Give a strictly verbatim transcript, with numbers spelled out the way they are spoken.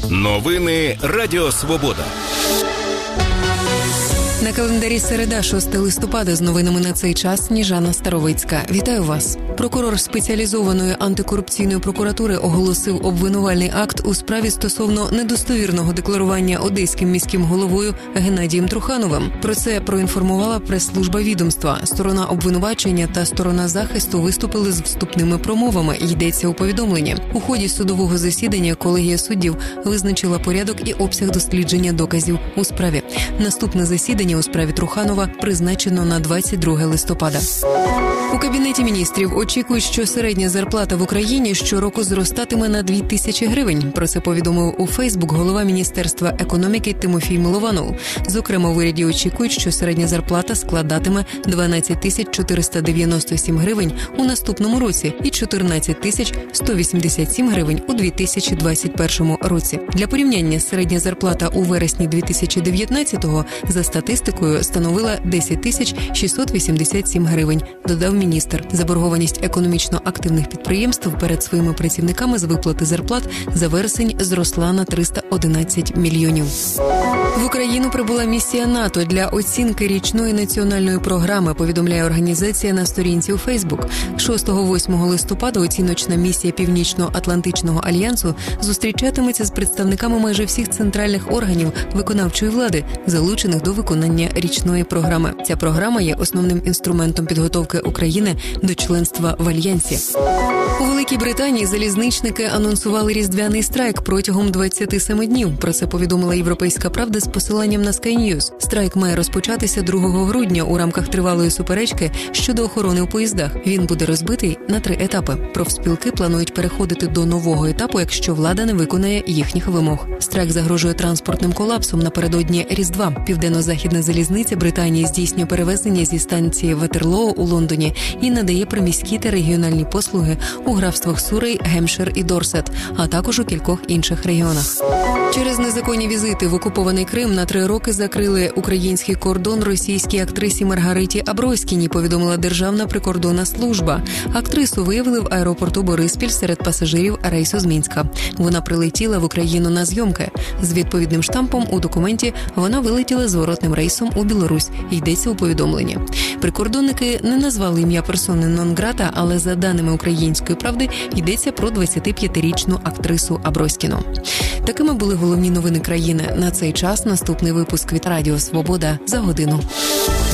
Новини Радіо Свобода. На календарі середа, шостого листопада, з новинами на цей час Сніжана Старовицька. Вітаю вас. Прокурор спеціалізованої антикорупційної прокуратури оголосив обвинувальний акт у справі стосовно недостовірного декларування одеським міським головою Геннадієм Трухановим. Про це проінформувала прес-служба відомства. Сторона обвинувачення та сторона захисту виступили з вступними промовами, йдеться у повідомленні. У ході судового засідання колегія суддів визначила порядок і обсяг дослідження доказів у справі. Наступне засідання у справі Труханова призначено на двадцять друге листопада. У Кабінеті міністрів очікують, що середня зарплата в Україні щороку зростатиме на дві тисячі гривень. Про це повідомив у Фейсбук голова Міністерства економіки Тимофій Милованов. Зокрема, в уряді очікують, що середня зарплата складатиме дванадцять тисяч чотириста дев'яносто сім гривень у наступному році і чотирнадцять тисяч сто вісімдесят сім гривень у дві тисячі двадцять першому році. Для порівняння, середня зарплата у вересні дві тисячі дев'ятнадцятого за статистикою становила десять тисяч шістсот вісімдесят сім гривень, додав міністр. Заборгованість економічно активних підприємств перед своїми працівниками з виплати зарплат за вересень зросла на триста одинадцять мільйонів. В Україну прибула місія НАТО для оцінки річної національної програми, повідомляє організація на сторінці у Фейсбук. шостого-восьмого листопада оціночна місія Північно-Атлантичного альянсу зустрічатиметься з представниками майже всіх центральних органів виконавчої влади, залучених до виконання річної програми. Ця програма є основним інструментом підготовки України до членства в Альянсі. У Великій Британії залізничники анонсували різдвяний страйк протягом двадцяти семи днів. Про це повідомила «Європейська правда» з посиланням на Sky News. Страйк має розпочатися другого грудня у рамках тривалої суперечки щодо охорони у поїздах. Він буде розбитий на три етапи. Профспілки планують переходити до нового етапу, якщо влада не виконає їхніх вимог. Страйк загрожує транспортним колапсом напередодні Різдва. Південно-західна залізниця Британії здійснює перевезення зі станції Ватерлоо у Лондоні і надає приміські та регіональні послуги у графствах Сурей, Гемпшир і Дорсет, а також у кількох інших регіонах. Через незаконні візити в окупований Крим на три роки закрили український кордон російській актрисі Маргариті Аброськіній, повідомила Державна прикордонна служба. Актрису виявили в аеропорту Бориспіль серед пасажирів рейсу з Мінська. Вона прилетіла в Україну на зйомки. З відповідним штампом у документі вона вилетіла зворотним рейсом у Білорусь, йдеться у повідомленні. Прикордонники не назвали ім'я персони нон-грата, але за даними «Української правди» йдеться про двадцятип'ятирічну актрису Аброськіну. Такими були головні новини країни. На цей час наступний випуск від Радіо Свобода за годину.